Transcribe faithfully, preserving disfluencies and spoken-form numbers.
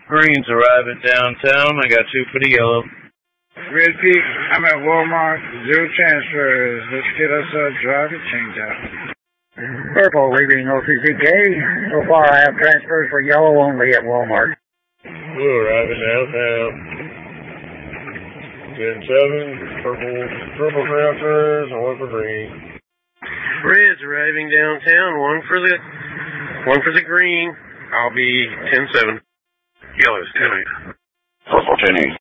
Green's arriving downtown. I got two for the yellow. Red Peak, I'm at Walmart. Zero transfers. Let's get us a driver change out. Purple, leaving O C C K. So far I have transfers for yellow only at Walmart. Blue arriving downtown. ten seven, purple, purple transfers, and one for green. Red's arriving downtown. One for the, one for the green. I'll be ten seven. Yellow's ten eight. Purple ten eight.